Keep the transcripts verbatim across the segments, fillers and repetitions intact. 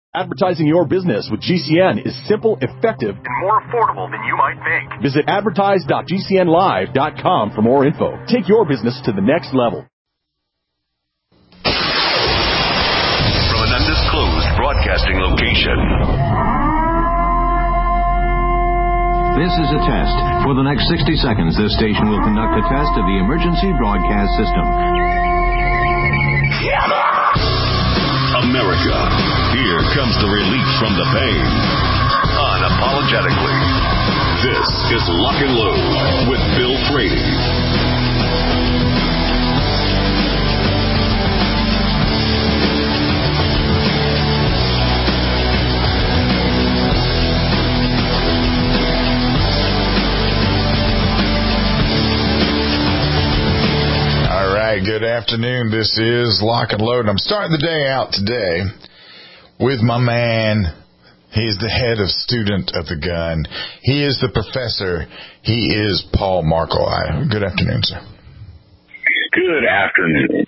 Advertising your business with G C N is simple, effective, and more affordable than you might think. Visit advertise dot g c n live dot com for more info. Take your business to the next level. From an undisclosed broadcasting location. This is a test. For the next sixty seconds, this station will conduct a test of the emergency broadcast system. America, here comes the relief from the pain. Unapologetically. This is Lock and Load with Bill Frady. Good afternoon. This is Lock and Load. I'm starting the day out today with my man. He's the head of student of the gun. He is the professor. He is Paul Markle. Good afternoon, sir. Good afternoon.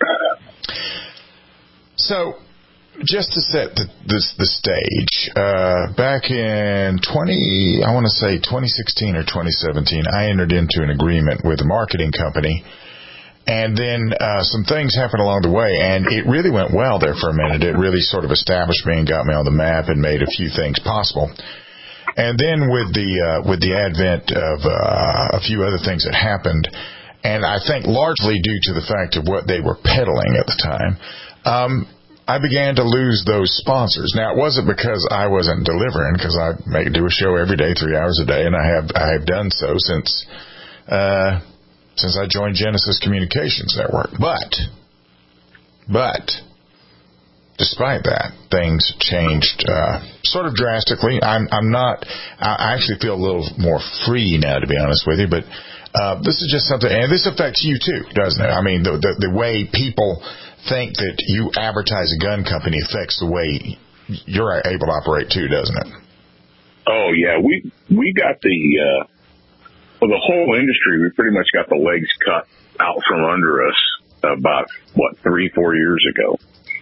So, just to set the, this, the stage, uh, back in twenty, I want to say twenty sixteen or twenty seventeen, I entered into an agreement with a marketing company. And then uh, some things happened along the way, and it really went well there for a minute. It really sort of established me and got me on the map and made a few things possible. And then with the uh, with the advent of uh, a few other things that happened, and I think largely due to the fact of what they were peddling at the time, um, I began to lose those sponsors. Now, it wasn't because I wasn't delivering, because I make, do a show every day, three hours a day, and I have I have done so since. Uh, Since I joined Genesis Communications Network. But, but, despite that, things changed uh, sort of drastically. I'm, I'm not, I actually feel a little more free now, to be honest with you, but uh, this is just something, and this affects you too, doesn't it? I mean, the, the, the way people think that you advertise a gun company affects the way you're able to operate too, doesn't it? Oh, yeah. We, we got the, uh, Well, the whole industry, we pretty much got the legs cut out from under us about, what, three, four years ago.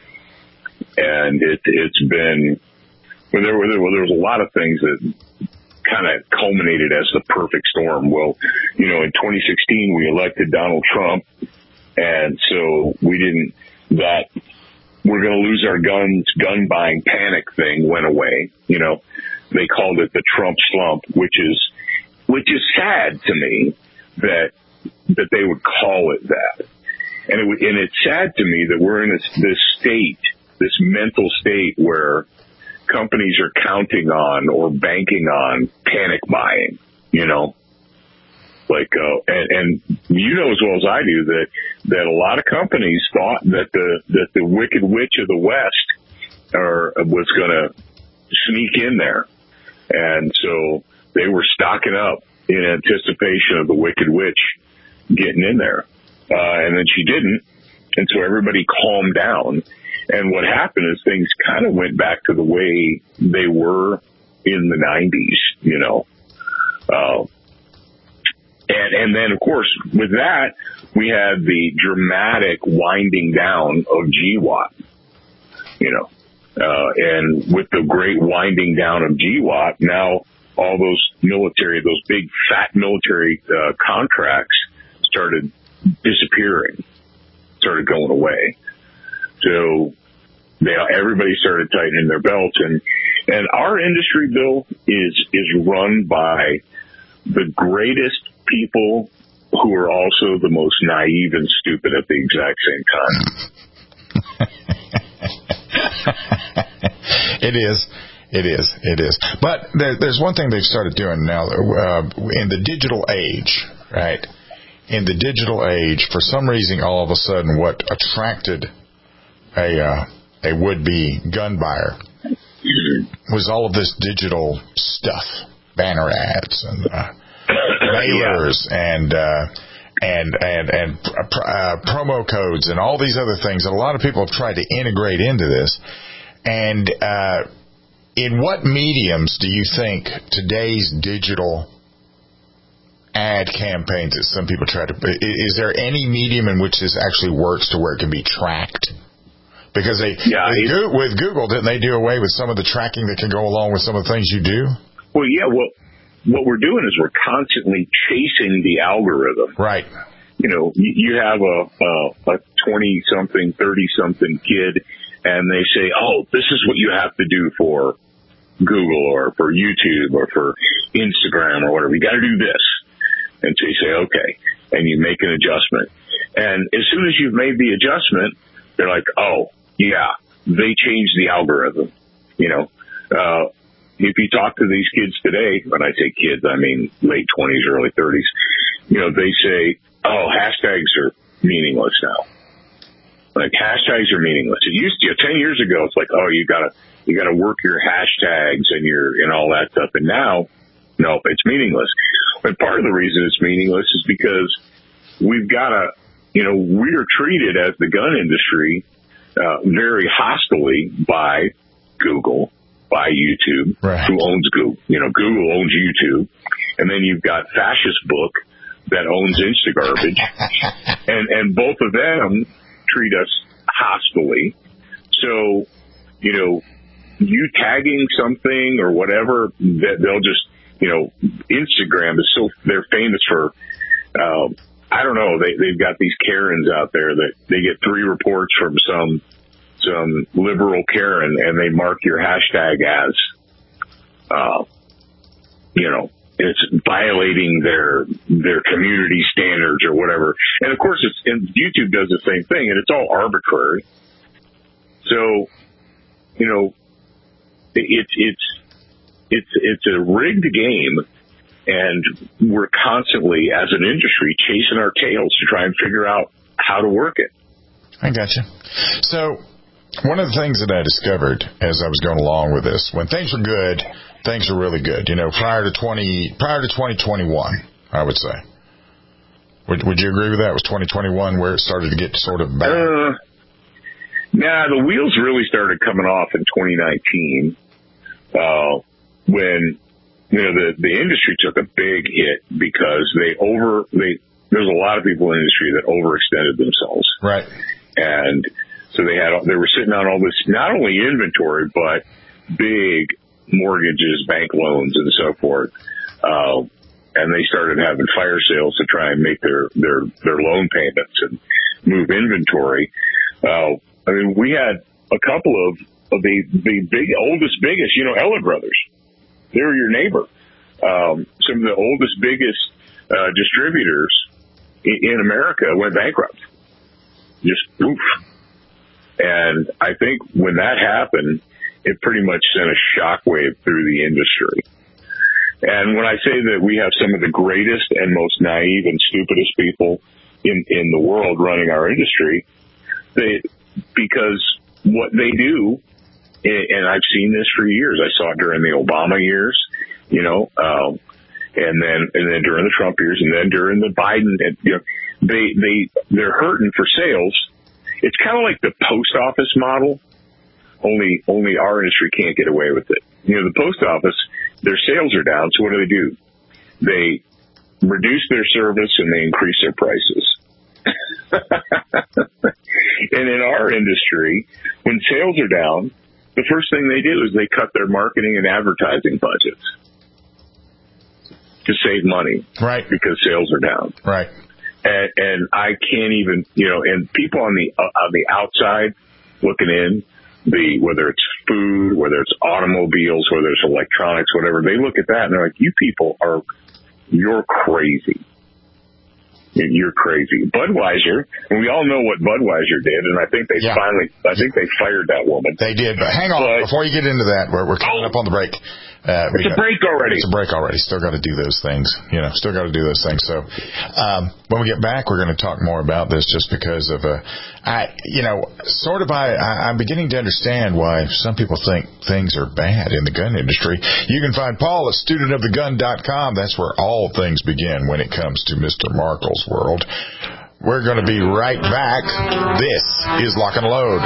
And it, it's been, well, there, were, there, were, there was a lot of things that kind of culminated as the perfect storm. Well, you know, in twenty sixteen, we elected Donald Trump. And so we didn't, that we're going to lose our guns, gun buying panic thing went away. You know, they called it the Trump slump, which is, Which is sad to me that that they would call it that, and it and it's sad to me that we're in this, this state, this mental state where companies are counting on or banking on panic buying. You know, like uh, and, and you know as well as I do that that a lot of companies thought that the that the Wicked Witch of the West are was going to sneak in there, and so they were stocking up in anticipation of the Wicked Witch getting in there. Uh, and then she didn't. And so everybody calmed down. And what happened is things kind of went back to the way they were in the nineties, you know. Uh, and, and then, of course, with that, we had the dramatic winding down of G WAT, you know. Uh, and with the great winding down of G WAT, now all those military, those big fat military uh, contracts started disappearing, started going away. So they, everybody started tightening their belts, and and our industry, Bill, is is run by the greatest people who are also the most naive and stupid at the exact same time. It is. It is. It is. But there, there's one thing they've started doing now uh, in the digital age, right? In the digital age, for some reason, all of a sudden, what attracted a uh, a would-be gun buyer was all of this digital stuff, banner ads and uh, mailers yeah. and uh, and and and uh, promo codes and all these other things that a lot of people have tried to integrate into this. And uh, in what mediums do you think today's digital ad campaigns that some people try to, is there any medium in which this actually works to where it can be tracked Because they, yeah, they go, with Google, didn't they do away with some of the tracking that can go along with some of the things you do? Well, yeah. Well, what we're doing is we're constantly chasing the algorithm. Right. You know, you, you have a a twenty-something, thirty-something kid, and they say, "Oh, this is what you have to do for Google or for YouTube or for Instagram or whatever. You got to do this." And so you say, "Okay," and you make an adjustment. And as soon as you've made the adjustment, they're like, "Oh, yeah, they changed the algorithm." You know, uh, if you talk to these kids today, when I say kids, I mean late twenties, early thirties, you know, they say, "Oh, hashtags are meaningless now." Like, hashtags are meaningless. It used to, ten years ago, it's like, oh, you gotta, you gotta work your hashtags and your, and all that stuff. And now, no, it's meaningless. But part of the reason it's meaningless is because we've gotta, you know, we are treated as the gun industry, uh, very hostilely by Google, by YouTube, right. who owns Google. You know, Google owns YouTube. And then you've got Fascist Book that owns Instagarbage. and, and both of them treat us hostilely. So, you know, you tagging something or whatever, that they'll just, you know, Instagram is so, they're famous for, uh, I don't know, they, they've got these Karens out there that they get three reports from some, some liberal Karen, and they mark your hashtag as, uh, you know, it's violating their their community standards or whatever. And of course, it's, and YouTube does the same thing, and it's all arbitrary. So, you know, it's it's it's it's a rigged game, and we're constantly, as an industry, chasing our tails to try and figure out how to work it. I gotcha. So, one of the things that I discovered as I was going along with this, when things were good, things were really good. You know, prior to twenty, prior to twenty twenty-one, I would say. Would, would you agree with that? Was twenty twenty-one where it started to get sort of bad? Uh, nah, the wheels really started coming off in twenty nineteen, uh, when, you know, the, the industry took a big hit because they over, they, there's a lot of people in the industry that overextended themselves. Right. And so they had, they were sitting on all this, not only inventory, but big mortgages, bank loans, and so forth. Uh, and they started having fire sales to try and make their, their, their loan payments and move inventory. Uh, I mean, we had a couple of, of the, the big, oldest, biggest, you know, Eller Brothers. They were your neighbor. Um, some of the oldest, biggest, uh, distributors in, in America went bankrupt. Just oof. And I think when that happened, it pretty much sent a shockwave through the industry. And when I say that we have some of the greatest and most naive and stupidest people in, in the world running our industry, they, because what they do, and I've seen this for years. I saw it during the Obama years, you know, um, and then and then during the Trump years, and then during the Biden. And, you know, they they they're hurting for sales. It's kind of like the post office model. Only only our industry can't get away with it. You know, the post office, their sales are down, so what do they do? They reduce their service and they increase their prices. And in our industry, when sales are down, the first thing they do is they cut their marketing and advertising budgets to save money. Right. Because sales are down. Right. And, and I can't even, you know, and people on the, uh, on the outside looking in, the, whether it's food, whether it's automobiles, whether it's electronics, whatever, they look at that and they're like, you people are, you're crazy. You're crazy. Budweiser, and we all know what Budweiser did, and I think they yeah. finally, I think they fired that woman. They did, but hang on, but, before you get into that, we're, we're coming oh, up on the break. Uh, it's a got, break already. It's a break already. Still got to do those things, you know, still got to do those things. So, um, when we get back, we're going to talk more about this just because of, uh, I, you know, sort of I, I, I'm beginning to understand why some people think things are bad in the gun industry. You can find Paul at student of the gun dot com. That's where all things begin when it comes to Mister Markle's world. We're going to be right back. This is Lock and Load.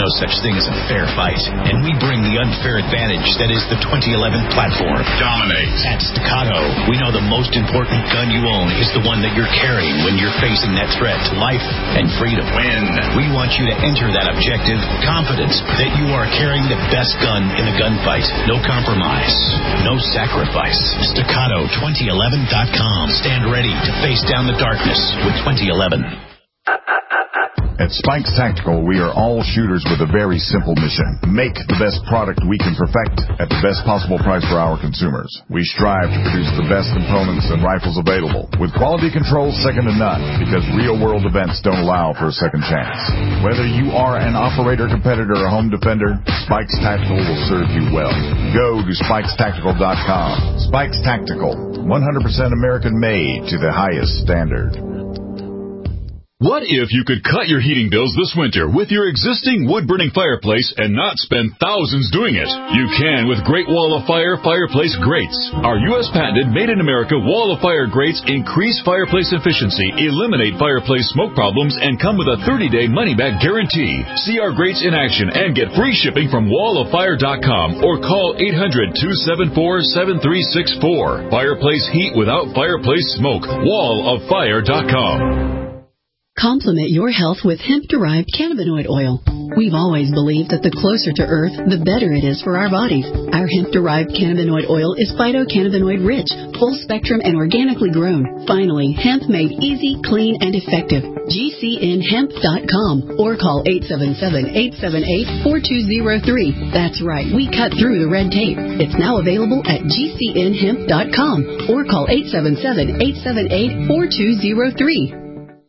no such thing as a fair fight, and we bring the unfair advantage that is the twenty eleven platform. Dominate. At Staccato, we know the most important gun you own is the one that you're carrying when you're facing that threat to life and freedom. Win. We want you to enter that objective confident that you are carrying the best gun in the gunfight. No compromise. No sacrifice. Staccato twenty eleven dot com. Stand ready to face down the darkness with twenty eleven. At Spikes Tactical, we are all shooters with a very simple mission. Make the best product we can perfect at the best possible price for our consumers. We strive to produce the best components and rifles available, with quality control second to none, because real-world events don't allow for a second chance. Whether you are an operator, competitor, or home defender, Spikes Tactical will serve you well. Go to spikes tactical dot com. Spikes Tactical, one hundred percent American-made to the highest standard. What if you could cut your heating bills this winter with your existing wood-burning fireplace and not spend thousands doing it? You can with Great Wall of Fire fireplace grates. Our U S patented made-in-America Wall of Fire grates increase fireplace efficiency, eliminate fireplace smoke problems, and come with a thirty-day money-back guarantee. See our grates in action and get free shipping from wall of fire dot com or call eight hundred, two seven four, seven three six four. Fireplace heat without fireplace smoke. wall of fire dot com. Complement your health with hemp-derived cannabinoid oil. We've always believed that the closer to Earth, the better it is for our bodies. Our hemp-derived cannabinoid oil is phytocannabinoid-rich, full-spectrum, and organically grown. Finally, hemp made easy, clean, and effective. G C N hemp dot com or call eight seven seven, eight seven eight, four two zero three. That's right, we cut through the red tape. It's now available at G C N hemp dot com or call eight seven seven, eight seven eight, four two zero three.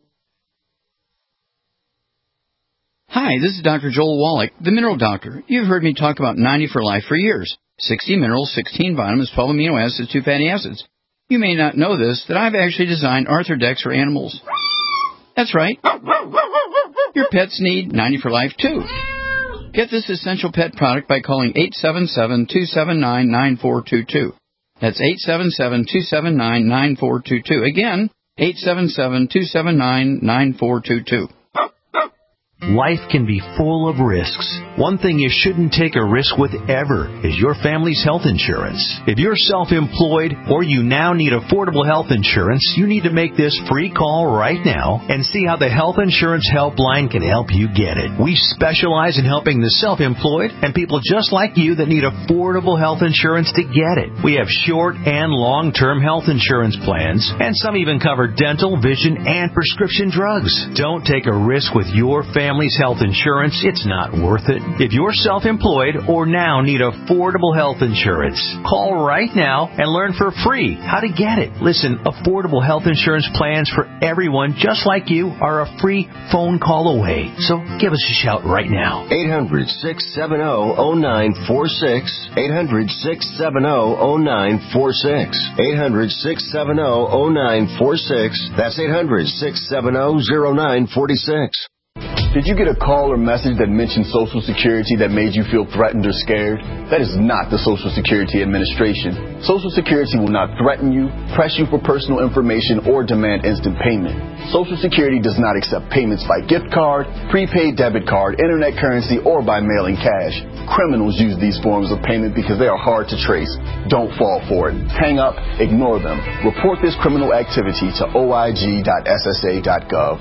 Hi, this is Doctor Joel Wallach, the Mineral Doctor. You've heard me talk about ninety for Life for years. sixty minerals, sixteen vitamins, twelve amino acids, two fatty acids. You may not know this, that I've actually designed Arthrodex for animals. That's right. Your pets need ninety for Life, too. Get this essential pet product by calling eight seven seven, two seven nine, nine four two two. That's eight seven seven, two seven nine, nine four two two. Again, eight seven seven, two seven nine, nine four two two. Life can be full of risks. One thing you shouldn't take a risk with ever is your family's health insurance. If you're self-employed or you now need affordable health insurance, you need to make this free call right now and see how the Health Insurance Helpline can help you get it. We specialize in helping the self-employed and people just like you that need affordable health insurance to get it. We have short and long-term health insurance plans, and some even cover dental, vision, and prescription drugs. Don't take a risk with your family. Family's health insurance, it's not worth it. If you're self-employed or now need affordable health insurance, call right now and learn for free how to get it. Listen, affordable health insurance plans for everyone just like you are a free phone call away. So give us a shout right now. eight hundred, six seven zero, zero nine four six. eight hundred, six seven zero, zero nine four six. eight hundred, six seven zero, zero nine four six. That's eight hundred, six seven zero, zero nine four six. Did you get a call or message that mentioned Social Security that made you feel threatened or scared? That is not the Social Security Administration. Social Security will not threaten you, press you for personal information, or demand instant payment. Social Security does not accept payments by gift card, prepaid debit card, internet currency, or by mailing cash. Criminals use these forms of payment because they are hard to trace. Don't fall for it. Hang up, ignore them. Report this criminal activity to O I G dot S S A dot gov.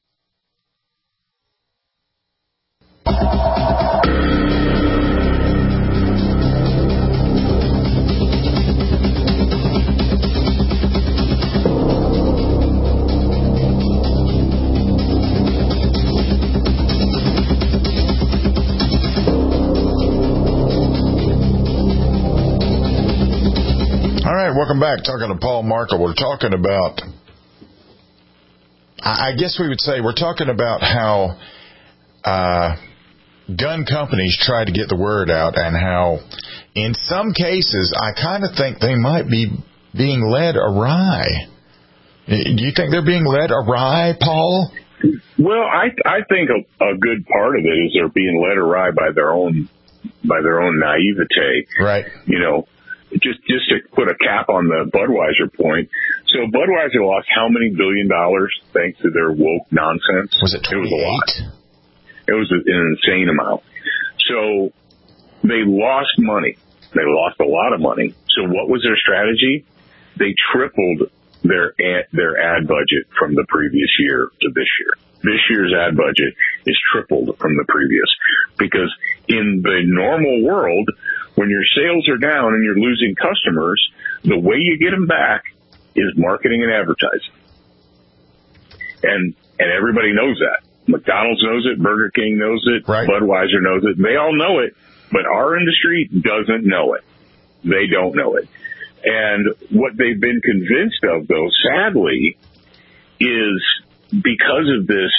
All right, welcome back. Talking to Paul Markel. We're talking about, I guess we would say, we're talking about how uh, gun companies try to get the word out, and how in some cases I kind of think they might be being led awry. Do you think they're being led awry, Paul? Well, I I think a, a good part of it is they're being led awry by their own by their own naivete. Right. You know, just just to put a cap on the Budweiser point. So Budweiser lost how many billion dollars thanks to their woke nonsense? Was it twenty-eight? It was a lot. It was an insane amount. So they lost money. They lost a lot of money. So what was their strategy? They tripled their ad, their ad budget from the previous year to this year. This year's ad budget is tripled from the previous, because in the normal world, when your sales are down and you're losing customers, the way you get them back is marketing and advertising. And and everybody knows that. McDonald's knows it, Burger King knows it, right. Budweiser knows it. They all know it, but our industry doesn't know it. They don't know it. And what they've been convinced of, though, sadly, is because of this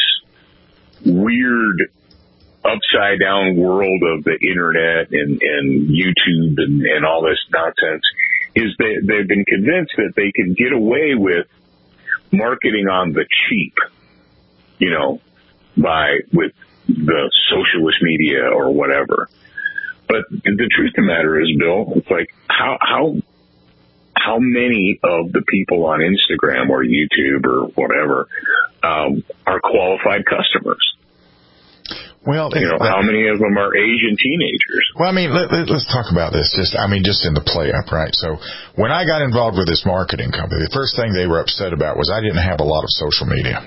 weird upside-down world of the Internet and, and YouTube and, and all this nonsense, is they, they've been convinced that they can get away with marketing on the cheap, you know, by with the socialist media or whatever. But the truth of the matter is, Bill, it's like how how how many of the people on Instagram or YouTube or whatever um, are qualified customers? Well, you know, that, how many of them are Asian teenagers? Well, I mean, let, let, let's talk about this. Just, I mean, just in the play up, right? So when I got involved with this marketing company, the first thing they were upset about was I didn't have a lot of social media.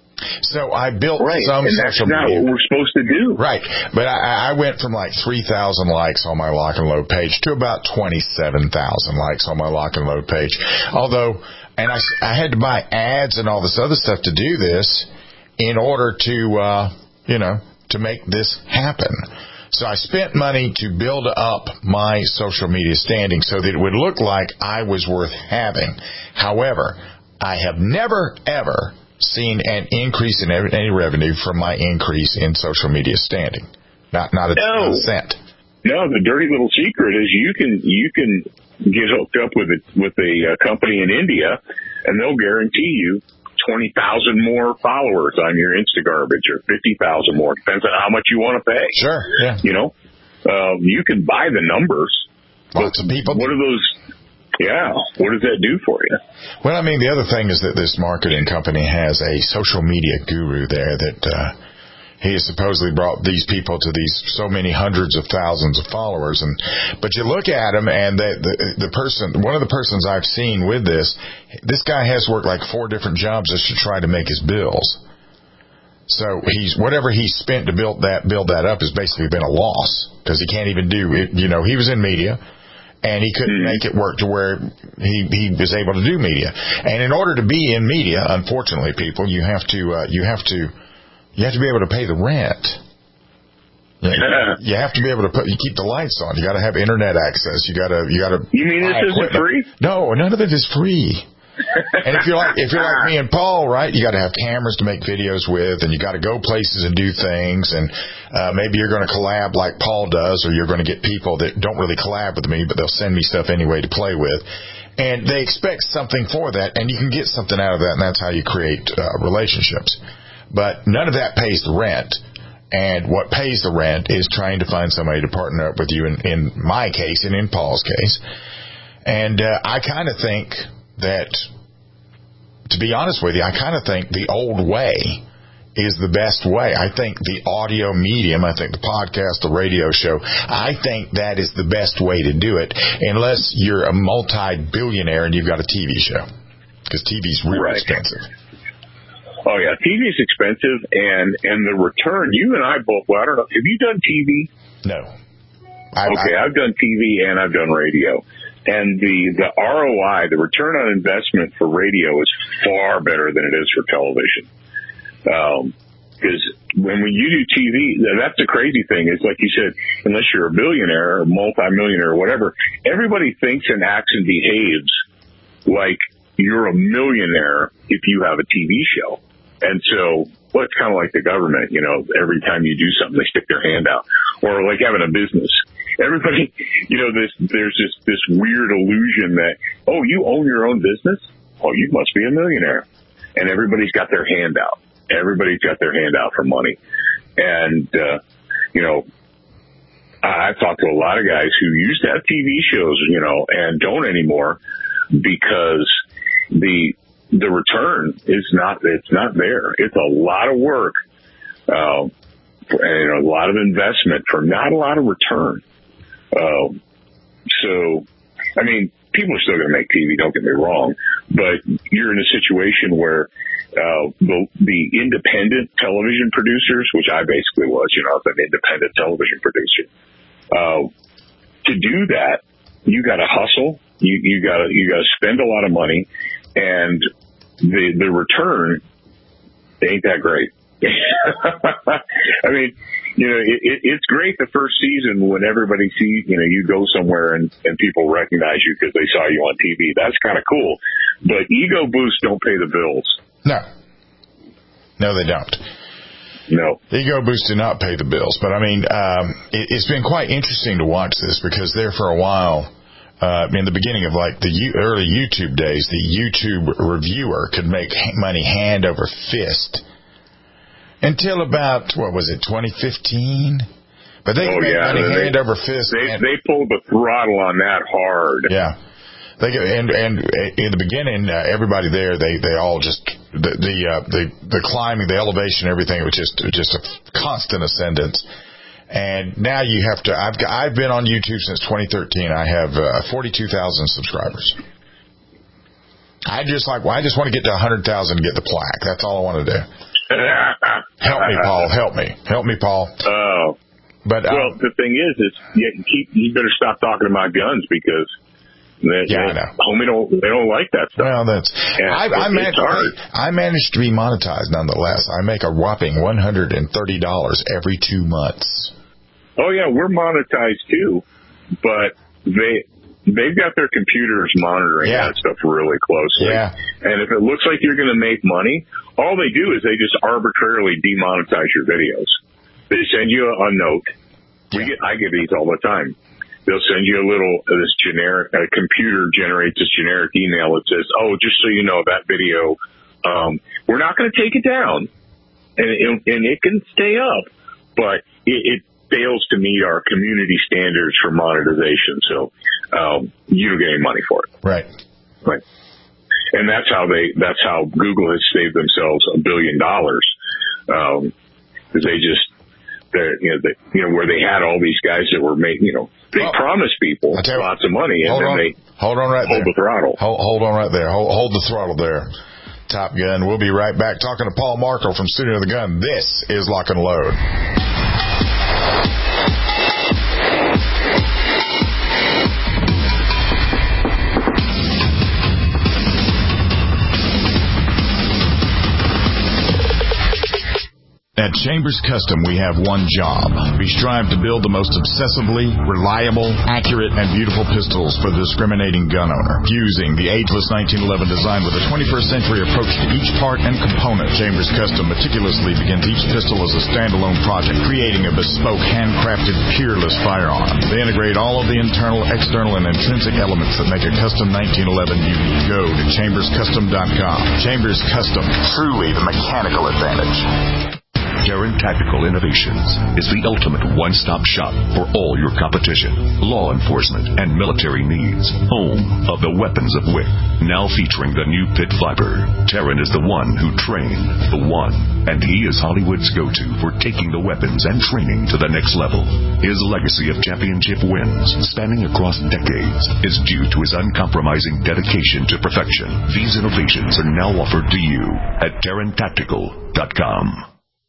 So I built right. some and social that's not media. What we're supposed to do. Right. But I, I went from like three thousand likes on my lock and load page to about twenty-seven thousand likes on my lock and load page. Although, and I, I had to buy ads and all this other stuff to do this in order to, uh, you know, to make this happen. So I spent money to build up my social media standing so that it would look like I was worth having. However, I have never, ever seen an increase in any revenue from my increase in social media standing. Not, not a, no. not a cent. No, the dirty little secret is you can, you can get hooked up with a, with a company in India and they'll guarantee you twenty thousand more followers on your Insta garbage or fifty thousand more. Depends on how much you want to pay. Sure, yeah. You know, um, you can buy the numbers. Lots of people. What are those? Yeah. What does that do for you? Well, I mean, the other thing is that this marketing company has a social media guru there that uh, he has supposedly brought these people to these so many hundreds of thousands of followers. And but you look at him, and the, the the person, one of the persons I've seen with this, this guy has worked like four different jobs just to try to make his bills. So he's whatever he spent to build that build that up has basically been a loss because he can't even do it. You know, he was in media. And he couldn't make it work to where he, he was able to do media. And in order to be in media, unfortunately, people, you have to uh, you have to you have to be able to pay the rent. You, know, you have to be able to put you keep the lights on. You got to have internet access. You got to you got to. You mean this isn't free? No, none of it is free. And if you're like if you're like me and Paul, right, you got to have cameras to make videos with, and you got to go places and do things, and uh, maybe you're going to collab like Paul does, or you're going to get people that don't really collab with me, but they'll send me stuff anyway to play with, and they expect something for that, and you can get something out of that, and that's how you create uh, relationships. But none of that pays the rent. And what pays the rent is trying to find somebody to partner up with you in, in my case and in Paul's case. And uh, I kind of think that, to be honest with you, I kind of think the old way is the best way. I think the audio medium, I think the podcast, the radio show, I think that is the best way to do it, unless you're a multi-billionaire and you've got a T V show, because T V's really right. expensive. Oh yeah, T V's expensive, and and the return. You and I both. Well, I don't know. Have you done T V? No. I, okay, I, I've done T V and I've done radio. And the, the R O I, the return on investment for radio is far better than it is for television. Um, because when you do T V, that's the crazy thing. It's like you said, unless you're a billionaire or multimillionaire or whatever, everybody thinks and acts and behaves like you're a millionaire if you have a T V show. And so, well, it's kind of like the government, you know, every time you do something, they stick their hand out. Or like having a business. Everybody, you know, this, there's this, this weird illusion that, oh, you own your own business? Oh, you must be a millionaire. And everybody's got their hand out. Everybody's got their hand out for money. And, uh, you know, I've talked to a lot of guys who used to have T V shows, you know, and don't anymore because the, the return is not, it's not there. It's a lot of work, uh, and, you know, a lot of investment for not a lot of return. Um, so, I mean, people are still going to make T V, don't get me wrong, but you're in a situation where uh, the, the independent television producers, which I basically was, you know, an independent television producer, uh, to do that, you got to hustle, you, you got to you got to spend a lot of money, and the the return ain't that great. I mean, you know, it, it, it's great the first season when everybody sees, you know, you go somewhere and, and people recognize you because they saw you on T V. That's kind of cool. But ego boosts don't pay the bills. No. No, they don't. No. Ego boosts do not pay the bills. But, I mean, um, it, it's been quite interesting to watch this because there for a while, uh, in the beginning of, like, the U- early YouTube days, the YouTube reviewer could make money hand over fist. Until about, what was it, twenty fifteen? But they oh, made yeah. money they, hand over fist. They, and, they pulled the throttle on that hard. Yeah. They and and in the beginning, uh, everybody there, they, they all just, the the, uh, the the climbing, the elevation, everything was just just a constant ascendance. And now you have to, I've I've been on YouTube since twenty thirteen. I have uh, forty-two thousand subscribers. I just like, well, I just want to get to one hundred thousand and get the plaque. That's all I want to do. Help me, Paul. Help me. Help me, Paul. Oh. But um, well, the thing is, is you keep you better stop talking about guns because they, yeah, they, I know. homie don't they don't like that stuff. Well, that's yeah, I, I, it, managed, I managed to be monetized nonetheless. I make a whopping one hundred and thirty dollars every two months. Oh yeah, we're monetized too, but they. They've got their computers monitoring yeah. that stuff really closely. Yeah. And if it looks like you're going to make money, all they do is they just arbitrarily demonetize your videos. They send you a note. We get, I get these all the time. They'll send you a little, uh, this generic, a computer generates this generic email that says, oh, just so you know, that video, um, we're not going to take it down. And it, and it can stay up, but it, it fails to meet our community standards for monetization. So, um, you don't get any money for it. Right. Right. And that's how they, that's how Google has saved themselves a billion dollars. Um, cause they just, they're, you know, they, you know, where they had all these guys that were making, you know, they well, promised people lots of money and then on, they hold on right hold there. the throttle. Hold, hold on right there. Hold, hold the throttle there. Top Gun. We'll be right back talking to Paul Markle from Studio of the Gun. This is Lock and Load. At Chambers Custom, we have one job. We strive to build the most obsessively, reliable, accurate, and beautiful pistols for the discriminating gun owner. Fusing the ageless nineteen eleven design with a twenty-first century approach to each part and component, Chambers Custom meticulously begins each pistol as a standalone project, creating a bespoke, handcrafted, peerless firearm. They integrate all of the internal, external, and intrinsic elements that make a custom nineteen eleven unique. Go to chambers custom dot com. Chambers Custom, truly the mechanical advantage. Taran Tactical Innovations is the ultimate one-stop shop for all your competition, law enforcement, and military needs. Home of the weapons of W I C. Now featuring the new Pit Viper. Taran is the one who trained the one, and he is Hollywood's go-to for taking the weapons and training to the next level. His legacy of championship wins, spanning across decades, is due to his uncompromising dedication to perfection. These innovations are now offered to you at taran tactical dot com.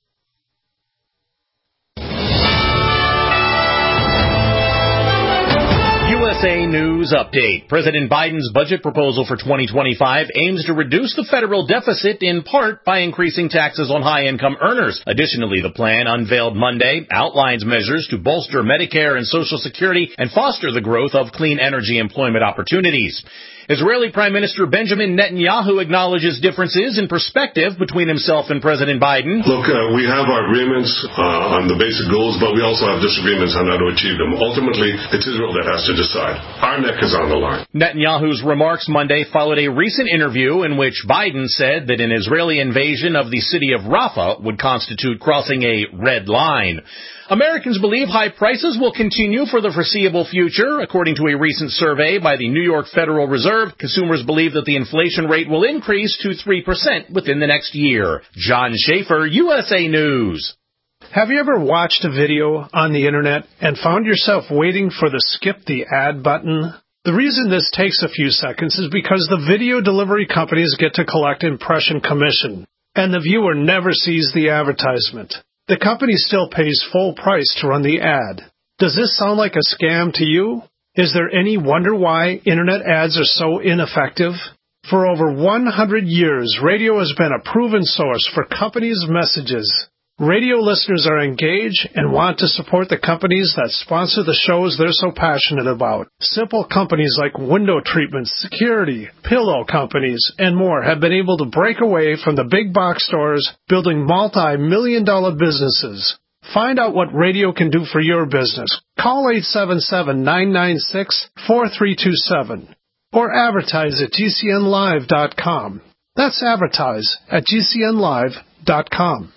U S A News Update. President Biden's budget proposal for twenty twenty-five aims to reduce the federal deficit in part by increasing taxes on high-income earners. Additionally, the plan, unveiled Monday, outlines measures to bolster Medicare and Social Security and foster the growth of clean energy employment opportunities. Israeli Prime Minister Benjamin Netanyahu acknowledges differences in perspective between himself and President Biden. Look, uh, we have our agreements uh, on the basic goals, but we also have disagreements on how to achieve them. Ultimately, it's Israel that has to decide. Our neck is on the line. Netanyahu's remarks Monday followed a recent interview in which Biden said that an Israeli invasion of the city of Rafah would constitute crossing a red line. Americans believe high prices will continue for the foreseeable future. According to a recent survey by the New York Federal Reserve, consumers believe that the inflation rate will increase to three percent within the next year. John Schaefer, U S A News. Have you ever watched a video on the internet and found yourself waiting for the skip the ad button? The reason this takes a few seconds is because the video delivery companies get to collect impression commission, and the viewer never sees the advertisement. The company still pays full price to run the ad. Does this sound like a scam to you? Is there any wonder why internet ads are so ineffective? For over one hundred years, radio has been a proven source for companies' messages. Radio listeners are engaged and want to support the companies that sponsor the shows they're so passionate about. Simple companies like window treatments, security, pillow companies, and more have been able to break away from the big box stores, building multi-million dollar businesses. Find out what radio can do for your business. Call eight seven seven, nine nine six, four three two seven or advertise at G C N live dot com. That's advertise at G C N live dot com.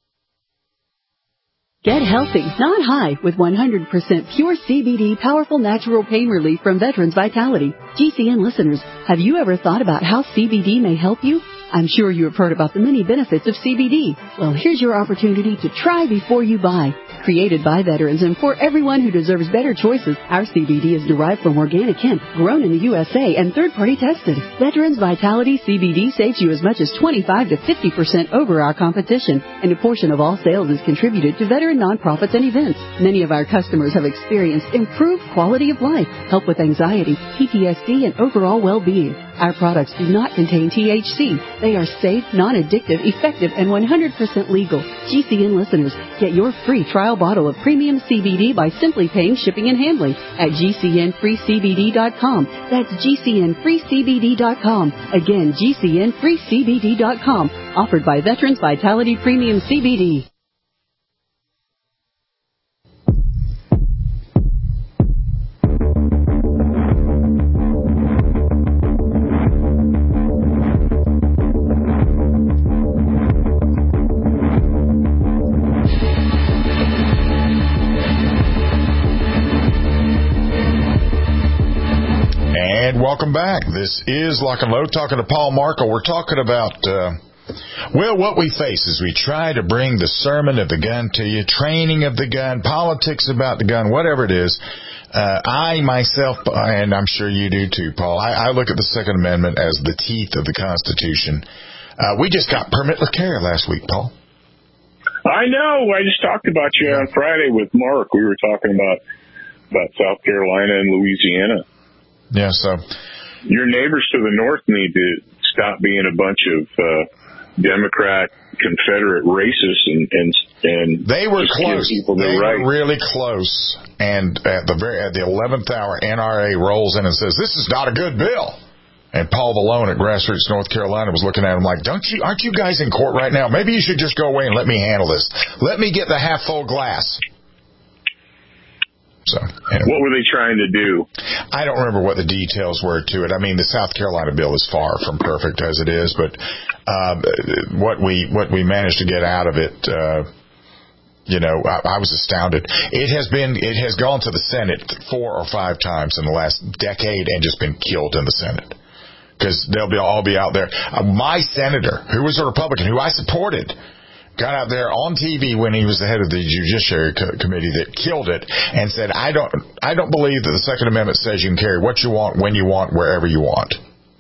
Get healthy, not high, with one hundred percent pure C B D powerful natural pain relief from Veterans Vitality. G C N listeners, have you ever thought about how C B D may help you? I'm sure you have heard about the many benefits of C B D. Well, here's your opportunity to try before you buy. Created by veterans and for everyone who deserves better choices, our C B D is derived from organic hemp, grown in the U S A and third-party tested. Veterans Vitality C B D saves you as much as twenty-five to fifty percent over our competition, and a portion of all sales is contributed to veteran nonprofits and events. Many of our customers have experienced improved quality of life, help with anxiety, P T S D, and overall well-being. Our products do not contain T H C. They are safe, non-addictive, effective, and one hundred percent legal. G C N listeners, get your free trial bottle of premium C B D by simply paying shipping and handling at G C N free C B D dot com. That's G C N free C B D dot com. Again, G C N free C B D dot com. Offered by Veterans Vitality Premium C B D. Welcome back. This is Lock and Load, talking to Paul Markel. We're talking about, uh, well, what we face as we try to bring the sermon of the gun to you, training of the gun, politics about the gun, whatever it is. Uh, I myself, and I'm sure you do too, Paul, I, I look at the Second Amendment as the teeth of the Constitution. Uh, we just got permitless carry last week, Paul. I know. I just talked about you on Friday with Mark. We were talking about, about South Carolina and Louisiana. Yeah, so your neighbors to the north need to stop being a bunch of uh, Democrat, Confederate racists, and and, and they were close. People they right. were really close. And at the very at the eleventh hour, N R A rolls in and says, "This is not a good bill." And Paul Vallone at Grassroots North Carolina was looking at him like, "Don't you? Aren't you guys in court right now? Maybe you should just go away and let me handle this. Let me get the half full glass." So, anyway. What were they trying to do? I don't remember what the details were to it. I mean, the South Carolina bill is far from perfect as it is, but uh, what we what we managed to get out of it, uh, you know, I, I was astounded. It has been it has gone to the Senate four or five times in the last decade and just been killed in the Senate because they'll be all be out there. Uh, my senator, who was a Republican, who I supported, got out there on T V when he was the head of the Judiciary Co- Committee that killed it and said, I don't I don't believe that the Second Amendment says you can carry what you want, when you want, wherever you want.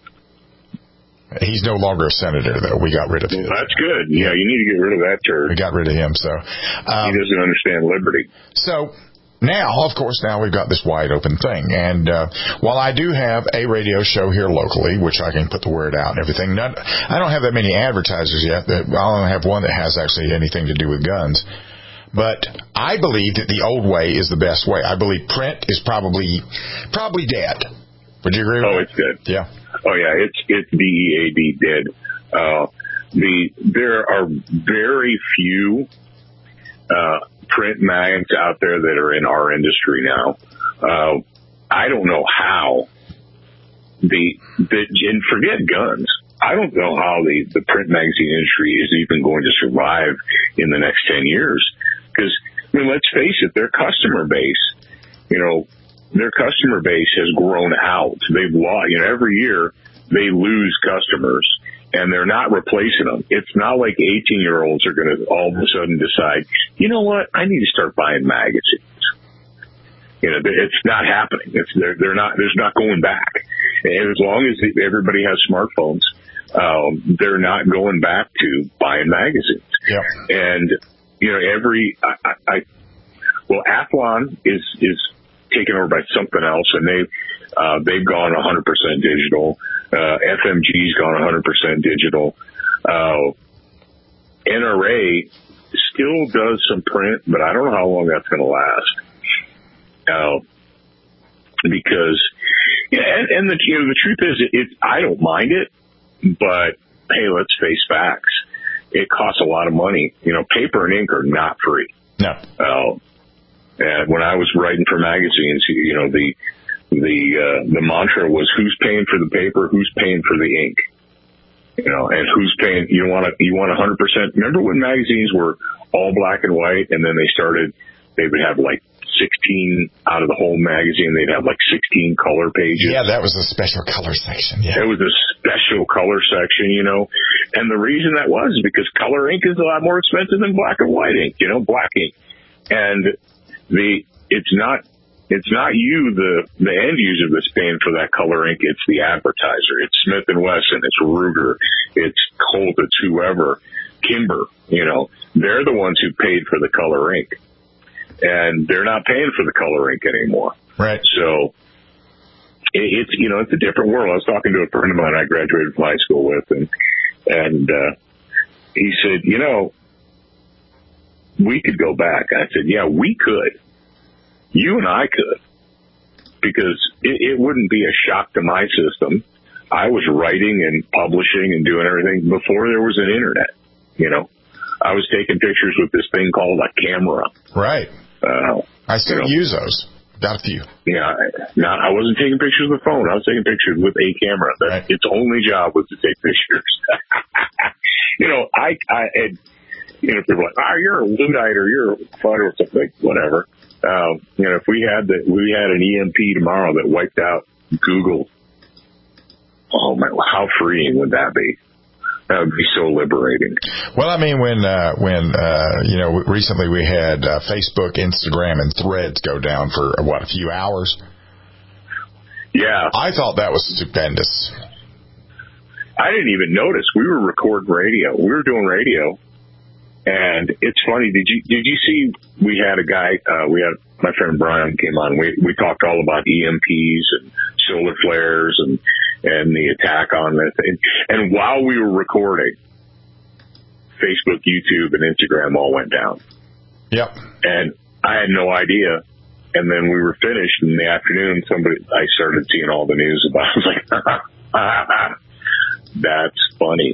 He's no longer a senator, though. We got rid of him. Well, that's good. Yeah, you need to get rid of that turd. We got rid of him, so. Um, he doesn't understand liberty. So, now, of course, now we've got this wide open thing. And uh, while I do have a radio show here locally, which I can put the word out and everything, none, I don't have that many advertisers yet. I only have one that has actually anything to do with guns. But I believe that the old way is the best way. I believe print is probably probably dead. Would you agree with oh, that? It's dead. Yeah. Oh, yeah, it's it's D E A D, dead. Uh, the There are very few uh, print mags out there that are in our industry now. Uh, I don't know how the, the and forget guns. I don't know how the, the print magazine industry is even going to survive in the next ten years. Because, I mean, let's face it, their customer base, you know, their customer base has grown out. They've lost, you know, every year they lose customers. and they're not replacing them. It's not like eighteen-year-olds are going to all of a sudden decide, you know what, I need to start buying magazines. You know, it's not happening. It's they're, they're not. There's not going back. And as long as everybody has smartphones, um, they're not going back to buying magazines. Yep. And you know, every I, I well, Athlon is is taken over by something else, and they uh, they've gone one hundred percent digital. Uh, F M G's gone one hundred percent digital. Uh, N R A still does some print, but I don't know how long that's going to last. Uh, because, yeah, and, and the you know the truth is, it, it I don't mind it, but hey, let's face facts. It costs a lot of money. You know, paper and ink are not free. No. Uh, and when I was writing for magazines, you know, the the uh, the mantra was, who's paying for the paper, who's paying for the ink, you know, and who's paying. You want to you want one hundred percent. Remember when magazines were all black and white, and then they started, they would have like sixteen out of the whole magazine. They'd have like sixteen color pages. Yeah, that was a special color section. Yeah, it was a special color section, you know. And the reason that was is because color ink is a lot more expensive than black and white ink, you know, black ink. And the it's not. It's not you, the, the end user, that's paying for that color ink. It's the advertiser. It's Smith and Wesson. It's Ruger. It's Colt. It's whoever. Kimber. You know, they're the ones who paid for the color ink, and they're not paying for the color ink anymore. Right. So it, it's you know it's a different world. I was talking to a friend of mine I graduated from high school with, and and uh, he said, you know, we could go back. I said, yeah, we could. You and I could, because it, it wouldn't be a shock to my system. I was writing and publishing and doing everything before there was an internet. You know, I was taking pictures with this thing called a camera. Right. Uh, I still you know, use those. Got a few. Yeah. Not, I wasn't taking pictures with the phone. I was taking pictures with a camera. That, right. Its only job was to take pictures. you know, I, I, and, you know, people are like, oh, you're a Luddite or you're a fighter or something, whatever. Um, you know, if we had the, we had an E M P tomorrow that wiped out Google, oh my, how freeing would that be? That would be so liberating. Well, I mean, when, uh, when, uh, you know, recently we had uh, Facebook, Instagram, and Threads go down for, what, a few hours? Yeah. I thought that was stupendous. I didn't even notice. We were recording radio. We were doing radio. And it's funny. Did you did you see? We had a guy. Uh, we had my friend Brian came on. We we talked all about E M Ps and solar flares and and the attack on that thing. And while we were recording, Facebook, YouTube, and Instagram all went down. Yep. And I had no idea. And then we were finished in the afternoon. Somebody I started seeing all the news about. I was like, that's funny.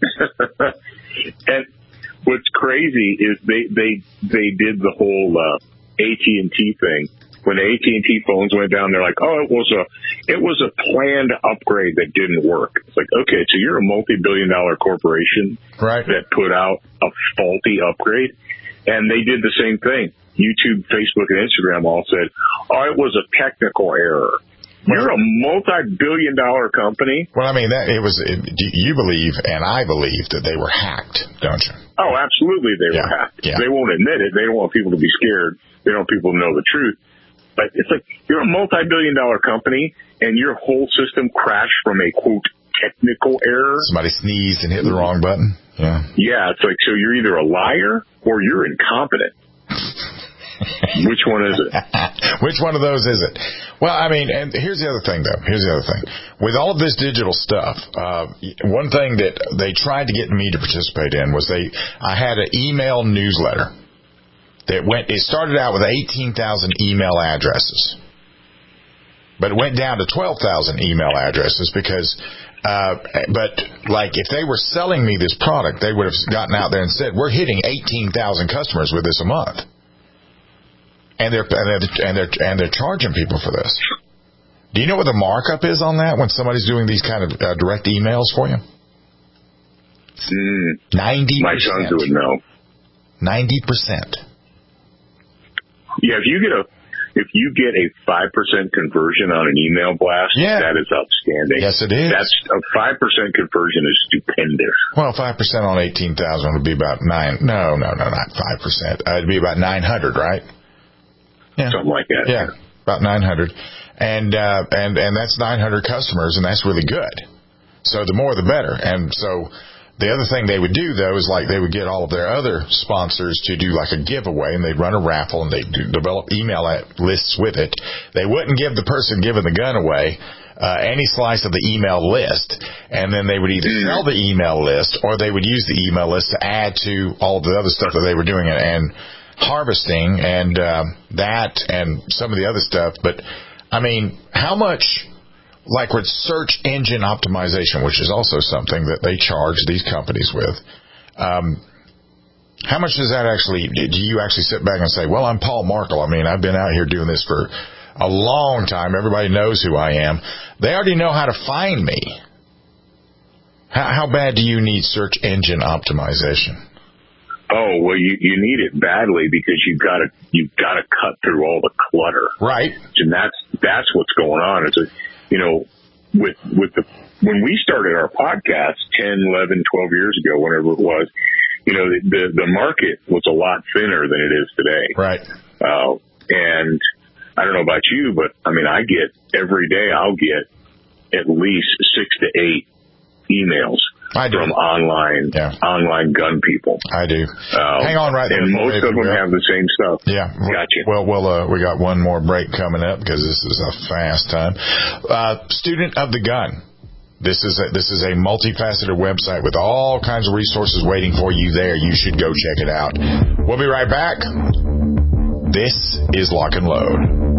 And what's crazy is they, they, they did the whole, uh, A T and T thing. When the A T and T phones went down, they're like, oh, it was a, it was a planned upgrade that didn't work. It's like, okay, so you're a multi-billion dollar corporation right. that put out a faulty upgrade. And they did the same thing. YouTube, Facebook, and Instagram all said, oh, it was a technical error. You're a multi-billion dollar company. Well, I mean, that it was. It, you believe, and I believe that they were hacked, don't you? Oh, absolutely, they yeah. were hacked. Yeah. They won't admit it. They don't want people to be scared. They don't want people to know the truth. But it's like you're a multi-billion dollar company, and your whole system crashed from a quote technical error. Somebody sneezed and hit the wrong button. Yeah. Yeah, it's like so you're either a liar or you're incompetent. Which one is it? Which one of those is it? Well, I mean, and here's the other thing, though. Here's the other thing. With all of this digital stuff, uh, one thing that they tried to get me to participate in was they. I had an email newsletter that went. It started out with eighteen thousand email addresses, but it went down to twelve thousand email addresses because. Uh, but like if they were selling me this product, they would have gotten out there and said, "We're hitting eighteen thousand customers with this a month." And they're, and they're and they're and they're charging people for this. Do you know what the markup is on that when somebody's doing these kind of uh, direct emails for you? Ninety. Mm, my sons would know. Ninety percent. Yeah, if you get a if you get a five percent conversion on an email blast, yeah. that is outstanding. Yes, it is. That's a five percent conversion is stupendous. Well, five percent on eighteen thousand would be about nine. No, no, no, not five percent. Uh, it'd be about nine hundred, right? Yeah. Something like that. Yeah, about nine hundred. And, uh, and, and that's nine hundred customers, and that's really good. So the more the better. And so the other thing they would do, though, is like they would get all of their other sponsors to do like a giveaway, and they'd run a raffle, and they'd do, develop email lists with it. They wouldn't give the person giving the gun away uh, any slice of the email list, and then they would either sell the email list or they would use the email list to add to all of the other stuff that they were doing and, and harvesting and uh, that and some of the other stuff. But, I mean, how much... like with search engine optimization, which is also something that they charge these companies with, um, how much does that actually, do you actually sit back and say, well, I'm Paul Markle. I mean, I've been out here doing this for a long time. Everybody knows who I am. They already know how to find me. How, how bad do you need search engine optimization? Oh, well, you, you need it badly because you've got to, you've got to cut through all the clutter. Right. And that's, that's what's going on. It's a, You know, with with the when we started our podcast ten, eleven, twelve years ago, whenever it was, you know, the the, the market was a lot thinner than it is today. Right. Uh, and I don't know about you, but I mean, I get every day. I'll get at least six to eight emails I do. from online yeah. online gun people. I do. Uh, Hang on right there. And most of them have the same stuff. Yeah. Gotcha. Well, well, uh, we got one more break coming up because this is a fast time. Uh, Student of the Gun. This is a, this is a multifaceted website with all kinds of resources waiting for you there. You should go check it out. We'll be right back. This is Lock and Load.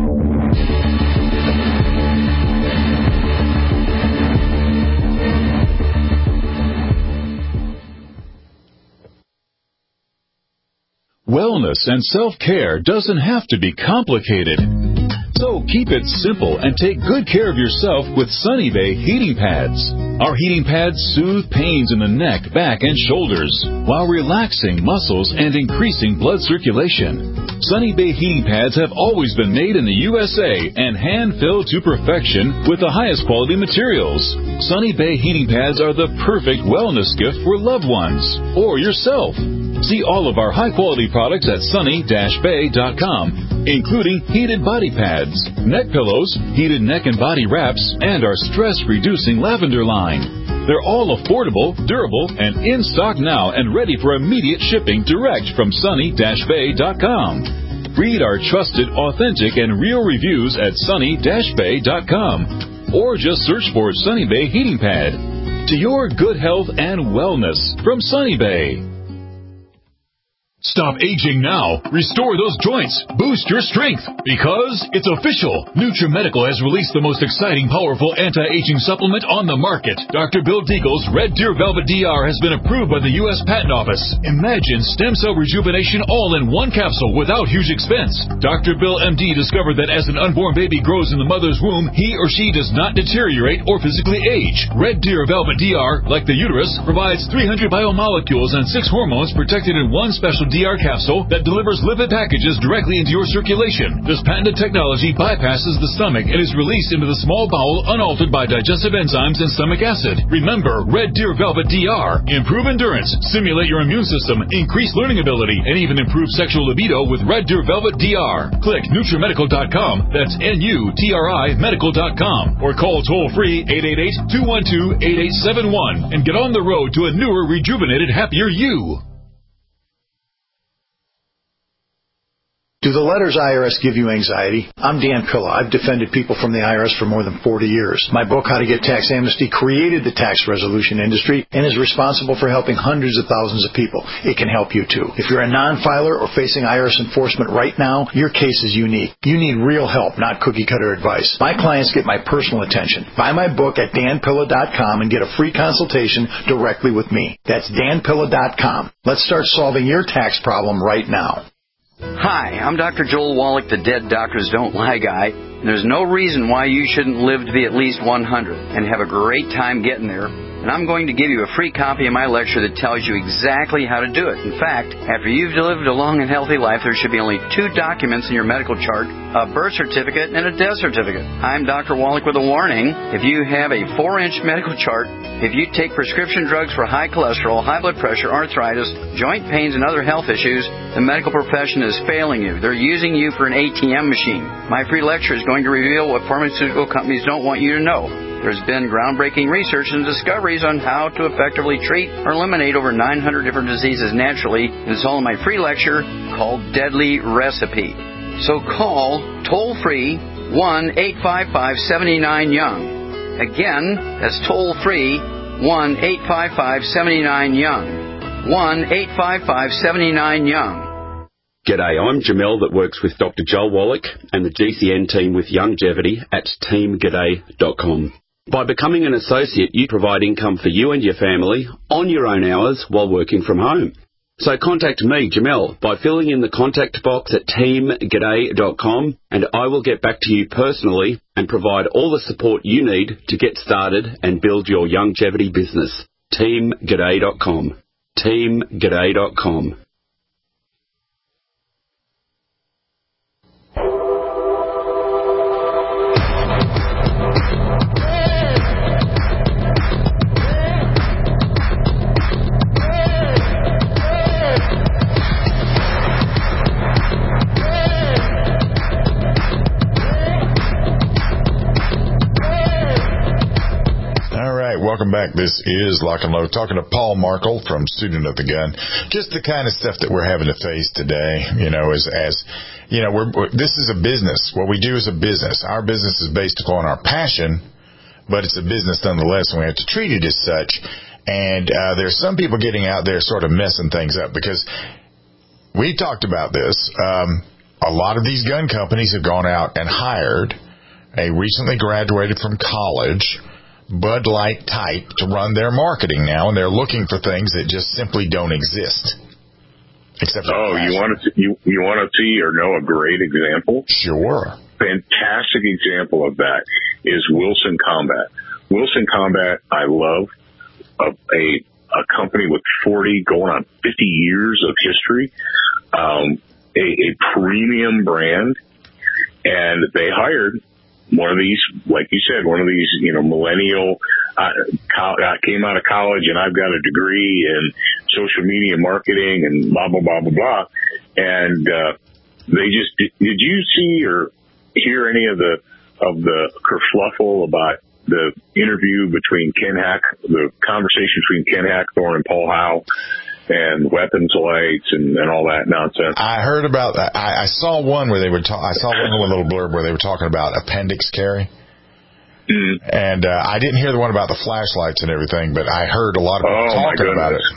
Wellness and self-care doesn't have to be complicated. So keep it simple and take good care of yourself with Sunny Bay heating pads. Our heating pads soothe pains in the neck, back, and shoulders while relaxing muscles and increasing blood circulation. Sunny Bay heating pads have always been made in the U S A and hand-filled to perfection with the highest quality materials. Sunny Bay heating pads are the perfect wellness gift for loved ones or yourself. See all of our high-quality products at sunny dash bay dot com, including heated body pads, neck pillows, heated neck and body wraps, and our stress-reducing lavender line. They're all affordable, durable, and in stock now and ready for immediate shipping direct from sunny dash bay dot com. Read our trusted, authentic, and real reviews at sunny dash bay dot com, or just search for Sunny Bay Heating Pad. To your good health and wellness from Sunny Bay. Stop aging now. Restore those joints. Boost your strength. Because it's official. NutriMedical has released the most exciting, powerful anti-aging supplement on the market. Doctor Bill Deagle's Red Deer Velvet D R has been approved by the U S Patent Office. Imagine stem cell rejuvenation all in one capsule without huge expense. Doctor Bill M D discovered that as an unborn baby grows in the mother's womb, he or she does not deteriorate or physically age. Red Deer Velvet D R, like the uterus, provides three hundred biomolecules and six hormones protected in one special D R capsule that delivers lipid packages directly into your circulation. This patented technology bypasses the stomach and is released into the small bowel unaltered by digestive enzymes and stomach acid. Remember, Red Deer Velvet D R. Improve endurance, stimulate your immune system, increase learning ability, and even improve sexual libido with Red Deer Velvet D R. Click NutriMedical dot com, that's N U T R I medical dot com, or call toll-free eight eight eight, two one two, eight eight seven one and get on the road to a newer, rejuvenated, happier you. Do the letters I R S give you anxiety? I'm Dan Pilla. I've defended people from the I R S for more than forty years. My book, How to Get Tax Amnesty, created the tax resolution industry and is responsible for helping hundreds of thousands of people. It can help you too. If you're a non-filer or facing I R S enforcement right now, your case is unique. You need real help, not cookie-cutter advice. My clients get my personal attention. Buy my book at Dan Pilla dot com and get a free consultation directly with me. That's Dan Pilla dot com. Let's start solving your tax problem right now. Hi, I'm Doctor Joel Wallach, the Dead Doctors Don't Lie guy. And there's no reason why you shouldn't live to be at least one hundred and have a great time getting there. and I'm going to give you a free copy of my lecture that tells you exactly how to do it. In fact, after you've lived a long and healthy life, there should be only two documents in your medical chart, a birth certificate and a death certificate. I'm Doctor Wallach with a warning. If you have a four-inch medical chart, if you take prescription drugs for high cholesterol, high blood pressure, arthritis, joint pains, and other health issues, the medical profession is failing you. They're using you for an A T M machine. My free lecture is going to reveal what pharmaceutical companies don't want you to know. There's been groundbreaking research and discoveries on how to effectively treat or eliminate over nine hundred different diseases naturally. It's all in my free lecture called Deadly Recipe. So call toll-free one eight five five, seven nine, young. Again, that's toll-free one eight five five, seven nine, young. one eight five five, seven nine, young. G'day, I'm Jamel that works with Doctor Joel Wallach and the G C N team with Longevity at team g'day dot com. By becoming an associate, you provide income for you and your family on your own hours while working from home. So contact me, Jamel, by filling in the contact box at team g'day dot com, and I will get back to you personally and provide all the support you need to get started and build your longevity business. team g'day dot com. team g'day dot com. Welcome back. This is Lock and Load, talking to Paul Markle from Student of the Gun. Just the kind of stuff that we're having to face today, you know, as, as you know, we're, we're, this is a business. What we do is a business. Our business is based upon our passion, but it's a business nonetheless, and we have to treat it as such. And uh, there's some people getting out there sort of messing things up, because we talked about this. Um, a lot of these gun companies have gone out and hired a recently graduated from college Bud Light type to run their marketing now, and they're looking for things that just simply don't exist. Except oh, you want to you you want to see or know a great example? Sure. Fantastic example of that is Wilson Combat. Wilson Combat, I love, a a, a company with forty going on fifty years of history, um, a, a premium brand, and they hired one of these, like you said, one of these, you know, millennial, uh, co- I came out of college and I've got a degree in social media marketing and blah, blah, blah, blah, blah. And, uh, they just, did, did you see or hear any of the, of the kerfluffle about the interview between Ken Hack, the conversation between Ken Hackthorne and Paul Howe, and weapons lights and, and all that nonsense? I heard about that. I, I saw one where they would talk. I saw one little blurb where they were talking about appendix carry. Mm-hmm. And uh, I didn't hear the one about the flashlights and everything, but I heard a lot of people oh, talking about it.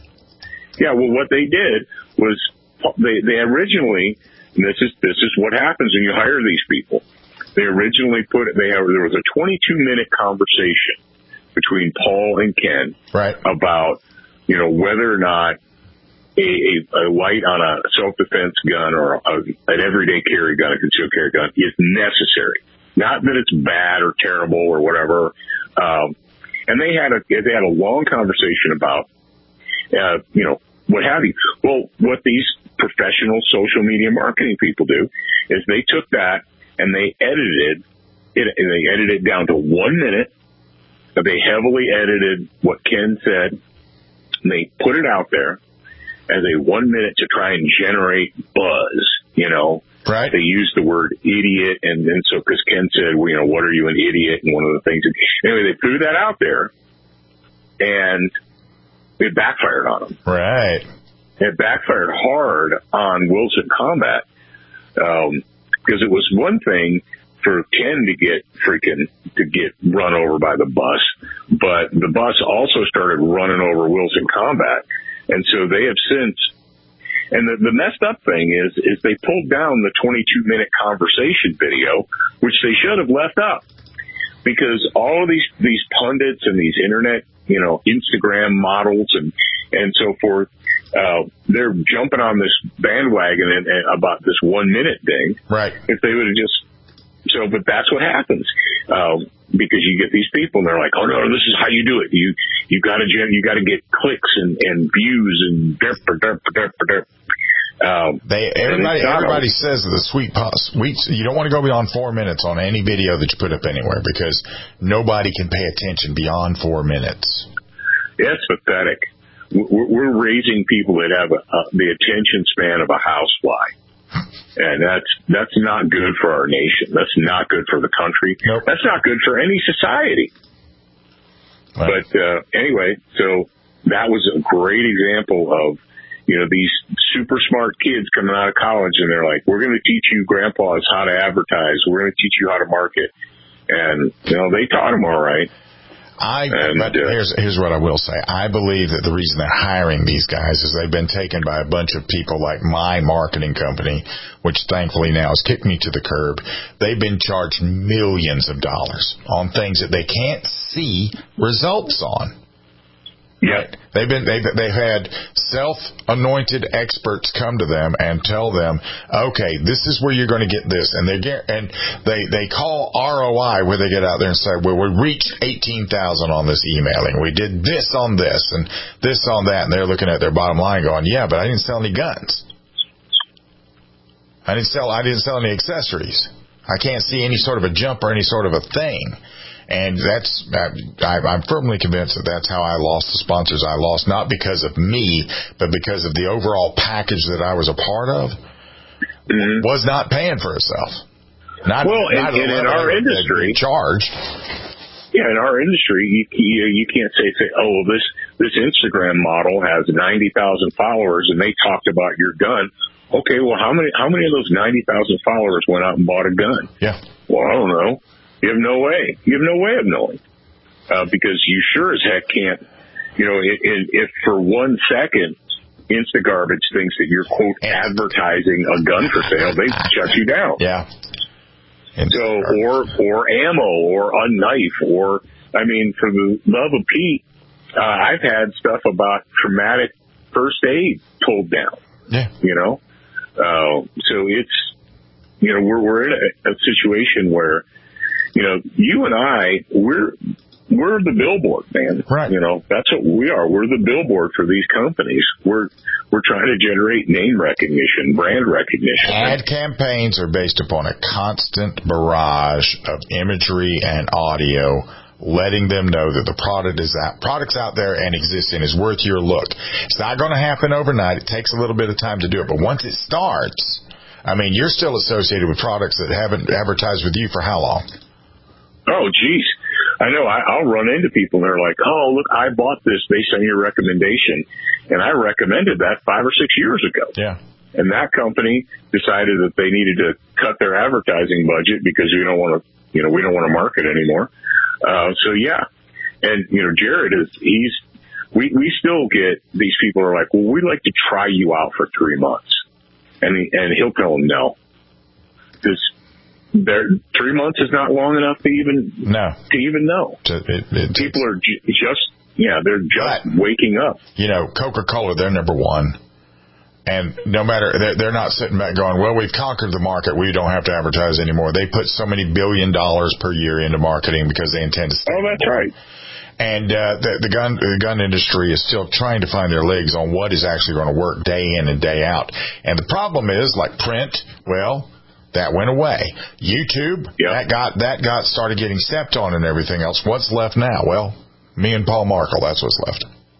Yeah, well, what they did was they they originally, and this is this is what happens when you hire these people. They originally put it. They have, there was a twenty-two minute conversation between Paul and Ken, right, about, you know, whether or not a, a, a light on a self-defense gun or a, an everyday carry gun, a concealed carry gun, is necessary. Not that it's bad or terrible or whatever. Um, and they had a they had a long conversation about, uh, you know, what have you. Well, what these professional social media marketing people do is they took that and they edited it, and they edited it down to one minute. They heavily edited what Ken said. And they put it out there as a one minute to try and generate buzz, you know. Right. They used the word idiot, and then so, because Ken said, well, you know, what are you, an idiot? And one of the things, anyway, they threw that out there, and it backfired on them. Right. It backfired hard on Wilson Combat, um, because it was one thing for Ken to get freaking, to get run over by the bus, but the bus also started running over Wilson Combat. And so they have since, and the, the messed up thing is, is they pulled down the twenty-two minute conversation video, which they should have left up, because all of these, these pundits and these internet, you know, Instagram models and, and so forth, uh, they're jumping on this bandwagon and, and about this one minute thing. Right. If they would have just, So, but that's what happens. Um, because you get these people and they're like, oh no, this is how you do it. You you got to you got to get clicks and, and views and derp derp derp derp. Um, they everybody everybody says the sweet sweet. You don't want to go beyond four minutes on any video that you put up anywhere because nobody can pay attention beyond four minutes. Yeah, it's pathetic. We're, we're raising people that have a, a, the attention span of a housefly, and that's that's not good for our nation. That's not good for the country. Nope. That's not good for any society. Right. But uh, anyway, so that was a great example of, you know, these super smart kids coming out of college, and they're like, we're going to teach you grandpas how to advertise. We're going to teach you how to market. And, you know, they taught them all right. I, and, but uh, here's, here's what I will say. I believe that the reason they're hiring these guys is they've been taken by a bunch of people like my marketing company, which thankfully now has kicked me to the curb. They've been charged millions of dollars on things that they can't see results on. Yep. They've been they've they've had self-anointed experts come to them and tell them, okay, this is where you're going to get this, and they get and they they call R O I where they get out there and say, well, we reached eighteen thousand on this emailing, we did this on this and this on that, and they're looking at their bottom line going, yeah, but I didn't sell any guns, I didn't sell I didn't sell any accessories, I can't see any sort of a jump or any sort of a thing. And that's, I, I'm firmly convinced that that's how I lost the sponsors I lost, not because of me, but because of the overall package that I was a part of mm-hmm. was not paying for itself. Not, well, not and, and in our industry, charged. Yeah, in our industry, you, you, you can't say, say, oh, well, this, this Instagram model has ninety thousand followers and they talked about your gun. Okay, well, how many, how many of those ninety thousand followers went out and bought a gun? Yeah. Well, I don't know. You have no way. You have no way of knowing uh, because you sure as heck can't. You know, if, if for one second Instagarbage thinks that you're quote advertising a gun for sale, they shut you down. Yeah. So or or ammo or a knife or I mean, for the love of Pete, uh, I've had stuff about traumatic first aid pulled down. Yeah. You know, uh, so it's you know we're we're in a, a situation where. You know, you and I, we're we're the billboard, man. Right. You know, that's what we are. We're the billboard for these companies. We're we're trying to generate name recognition, brand recognition. Ad campaigns are based upon a constant barrage of imagery and audio, letting them know that the product is out, product's out there and existing is worth your look. It's not going to happen overnight. It takes a little bit of time to do it, but once it starts, I mean, you're still associated with products that haven't advertised with you for how long? Oh, geez. I know. I, I'll run into people and they're like, oh, look, I bought this based on your recommendation. And I recommended that five or six years ago. Yeah. And that company decided that they needed to cut their advertising budget because we don't want to, you know, we don't want to market anymore. Uh, so, yeah. And, you know, Jared is, he's, we, we still get these people are like, well, we'd like to try you out for three months. And, he, and he'll tell them no. This, There, three months is not long enough to even no. to even know. It, it, People are ju- just yeah, they're just but, waking up. You know, Coca-Cola, they're number one, and no matter they're, they're not sitting back going, "Well, we've conquered the market. We don't have to advertise anymore." They put so many billion dollars per year into marketing because they intend to. Stay oh, that's right. And uh, the, the gun the gun industry is still trying to find their legs on what is actually going to work day in and day out. And the problem is, like print, well. That went away. YouTube, yep. that got that got started getting stepped on and everything else. What's left now? Well, me and Paul Markle. That's what's left.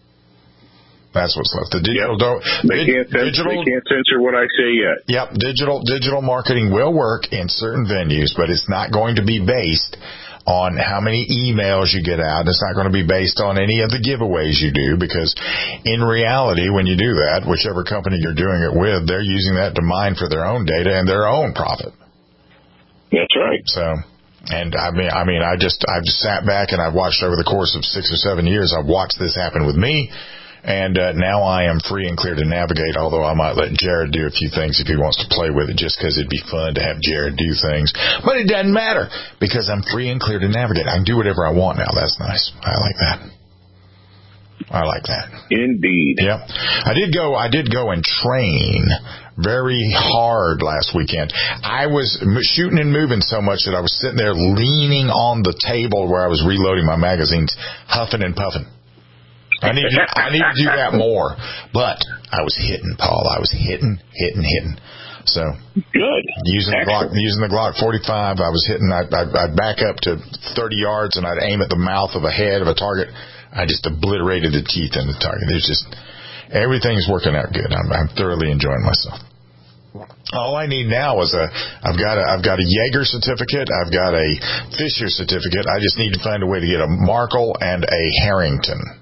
That's what's left. The digital, yep. they, can't censor, digital, they can't censor what I say yet. Yep, digital digital marketing will work in certain venues, but it's not going to be based on how many emails you get out. It's not going to be based on any of the giveaways you do, because in reality, when you do that, whichever company you're doing it with, they're using that to mine for their own data and their own profit. That's right. So, and I mean, I mean, I just, I've just sat back and I've watched over the course of six or seven years, I've watched this happen with me. And uh, now I am free and clear to navigate, although I might let Jared do a few things if he wants to play with it, just because it'd be fun to have Jared do things. But it doesn't matter, because I'm free and clear to navigate. I can do whatever I want now. That's nice. I like that. I like that. Indeed. Yep. I did go, I did go and train very hard last weekend. I was shooting and moving so much that I was sitting there leaning on the table where I was reloading my magazines, huffing and puffing. I need to, I need to do that more. But I was hitting, Paul. I was hitting, hitting, hitting. So good. Using the Glock, using the Glock forty-five, I was hitting. I'd, I'd, I'd back up to thirty yards and I'd aim at the mouth of a head of a target. I just obliterated the teeth in the target. There's just everything's working out good. I'm, I'm thoroughly enjoying myself. All I need now is a. I've got a. I've got a Jaeger certificate. I've got a Fisher certificate. I just need to find a way to get a Markel and a Harrington.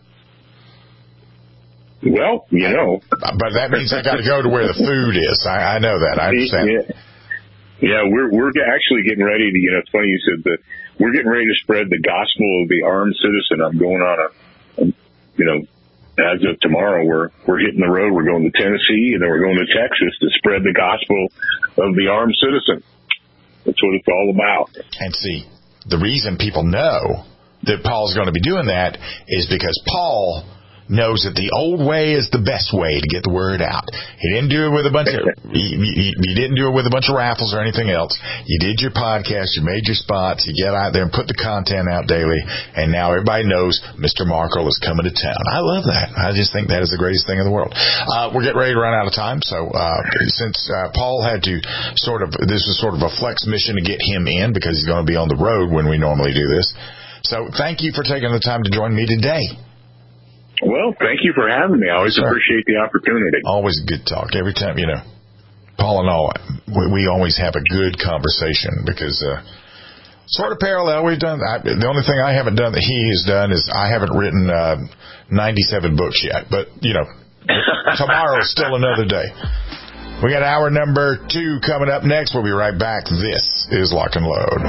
Well, you know. But that means I got to go to where the food is. I, I know that. I understand. Yeah, yeah we're we're actually getting ready to, you know, it's funny you said that we're getting ready to spread the gospel of the armed citizen. I'm going on a, a you know, as of tomorrow, we're we're hitting the road. We're going to Tennessee, and then we're going to Texas to spread the gospel of the armed citizen. That's what it's all about. And see, the reason people know that Paul's going to be doing that is because Paul knows that the old way is the best way to get the word out. He didn't do it with a bunch of you, you, you didn't do it with a bunch of raffles or anything else. You did your podcast, you made your spots, you get out there and put the content out daily, and now everybody knows Mister Markel is coming to town. I love that. I just think that is the greatest thing in the world. Uh, we're getting ready to run out of time, so uh, since uh, Paul had to sort of, this was sort of a flex mission to get him in because he's going to be on the road when we normally do this. So thank you for taking the time to join me today. Well, thank you for having me. I always sure. appreciate the opportunity. Always a good talk. Every time, you know, Paul and all, we, we always have a good conversation because uh, sort of parallel. We've done I, the only thing I haven't done that he has done is I haven't written uh, ninety-seven books yet. But, you know, tomorrow is still another day. We got hour number two coming up next. We'll be right back. This is Lock and Load.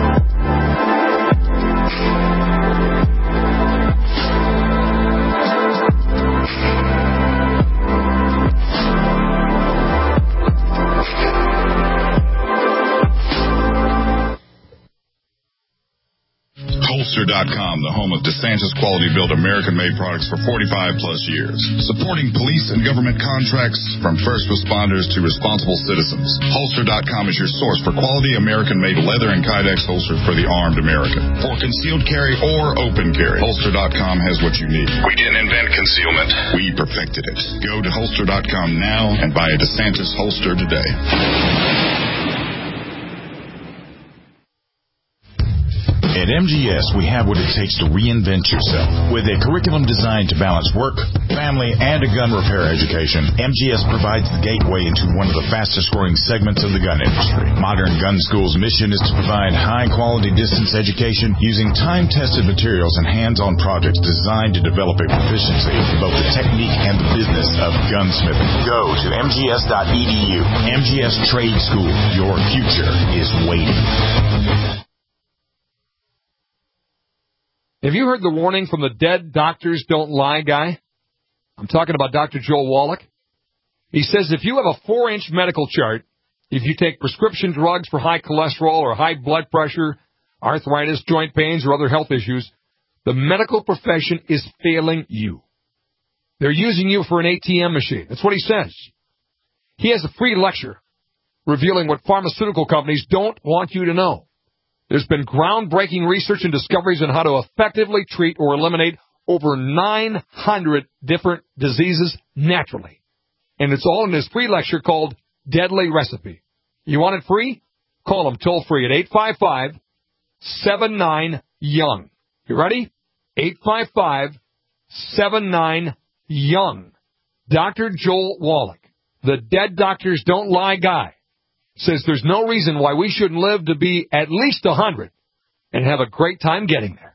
Holster dot com, the home of DeSantis quality built American-made products for forty-five plus years. Supporting police and government contracts from first responders to responsible citizens. Holster dot com is your source for quality American-made leather and Kydex holsters for the armed American. For concealed carry or open carry, Holster dot com has what you need. We didn't invent concealment. We perfected it. Go to Holster dot com now and buy a DeSantis holster today. At M G S, we have what it takes to reinvent yourself. With a curriculum designed to balance work, family, and a gun repair education, M G S provides the gateway into one of the fastest-growing segments of the gun industry. Modern Gun School's mission is to provide high-quality distance education using time-tested materials and hands-on projects designed to develop a proficiency in both the technique and the business of gunsmithing. Go to M G S dot E D U. M G S Trade School. Your future is waiting. Have you heard the warning from the dead doctors don't lie guy? I'm talking about Doctor Joel Wallach. He says if you have a four-inch medical chart, if you take prescription drugs for high cholesterol or high blood pressure, arthritis, joint pains, or other health issues, the medical profession is failing you. They're using you for an A T M machine. That's what he says. He has a free lecture revealing what pharmaceutical companies don't want you to know. There's been groundbreaking research and discoveries on how to effectively treat or eliminate over nine hundred different diseases naturally. And it's all in this free lecture called Deadly Recipe. You want it free? Call him toll free at eight five five, seven nine, young. You ready? eight five five, seven nine, young. Doctor Joel Wallach, the dead doctors don't lie guy, says there's no reason why we shouldn't live to be at least one hundred and have a great time getting there.